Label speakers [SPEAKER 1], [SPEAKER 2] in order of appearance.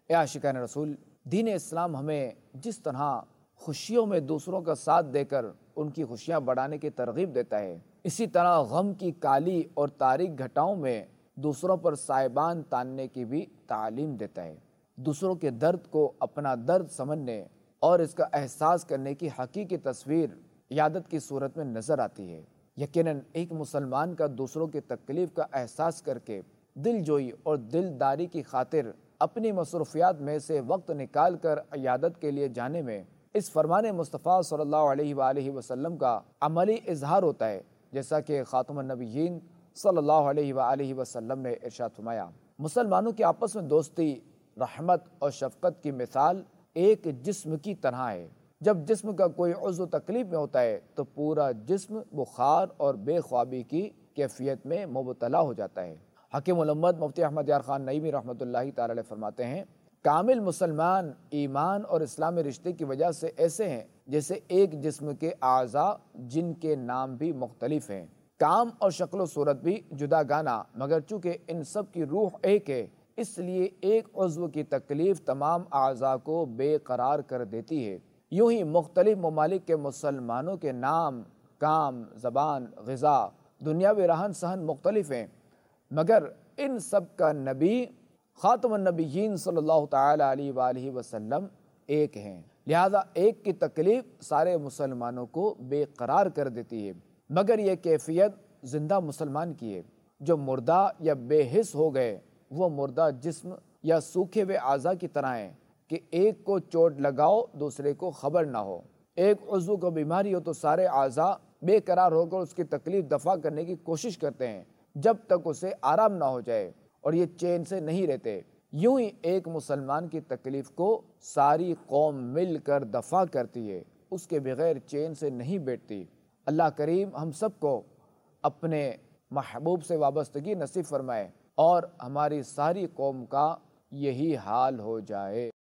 [SPEAKER 1] اے عاشقان رسول، دین اسلام ہمیں جس طرح خوشیوں میں دوسروں کا ساتھ دے کر ان کی خوشیاں بڑھانے کی ترغیب دیتا ہے، اسی طرح غم کی کالی اور تاریک گھٹاؤں میں دوسروں پر سائبان تاننے کی بھی تعلیم دیتا ہے۔ دوسروں کے درد کو اپنا درد سمجھنے اور اس کا احساس کرنے کی حقیقی تصویر عیادت کی صورت میں نظر آتی ہے۔ یقیناً ایک مسلمان کا دوسروں کی تکلیف کا احساس کر کے دل جوئی اور دلداری کی خاطر اپنی مصروفیات میں سے وقت نکال کر عیادت کے لیے جانے میں اس فرمان مصطفیٰ صلی اللہ علیہ وآلہ وسلم کا عملی اظہار ہوتا ہے، جیسا کہ خاتم النبیین صلی اللہ علیہ وآلہ وسلم نے ارشاد فرمایا، مسلمانوں کے آپس میں دوستی، رحمت اور شفقت کی مثال ایک جسم کی طرح ہے۔ جب جسم کا کوئی عضو تکلیف میں ہوتا ہے تو پورا جسم بخار اور بے خوابی کی کیفیت میں مبتلا ہو جاتا ہے۔ حکیم الامت مفتی احمد یار خان نعیمی رحمۃ اللہ تعالی علیہ فرماتے ہیں، کامل مسلمان ایمان اور اسلامی رشتے کی وجہ سے ایسے ہیں جیسے ایک جسم کے اعضاء جن کے نام بھی مختلف ہیں، کام اور شکل و صورت بھی جدا گانا، مگر چونکہ ان سب کی روح ایک ہے اس لیے ایک عضو کی تکلیف تمام اعضاء کو بے قرار کر دیتی ہے۔ یوں ہی مختلف ممالک کے مسلمانوں کے نام، کام، زبان، غذا، دنیاوی رہن سہن مختلف ہیں، مگر ان سب کا نبی خاتم النبیین صلی اللہ تعالی علیہ وآلہ وسلم ایک ہیں، لہذا ایک کی تکلیف سارے مسلمانوں کو بے قرار کر دیتی ہے، مگر یہ کیفیت زندہ مسلمان کی ہے۔ جو مردہ یا بے حس ہو گئے وہ مردہ جسم یا سوکھے ہوئے اعضاء کی طرح ہیں کہ ایک کو چوٹ لگاؤ دوسرے کو خبر نہ ہو۔ ایک عضو کو بیماری ہو تو سارے اعضاء بے قرار ہو کر اس کی تکلیف دفع کرنے کی کوشش کرتے ہیں جب تک اسے آرام نہ ہو جائے، اور یہ چین سے نہیں رہتے۔ یوں ہی ایک مسلمان کی تکلیف کو ساری قوم مل کر دفع کرتی ہے، اس کے بغیر چین سے نہیں بیٹھتی۔ اللہ کریم ہم سب کو اپنے محبوب سے وابستگی نصیب فرمائے اور ہماری ساری قوم کا یہی حال ہو جائے۔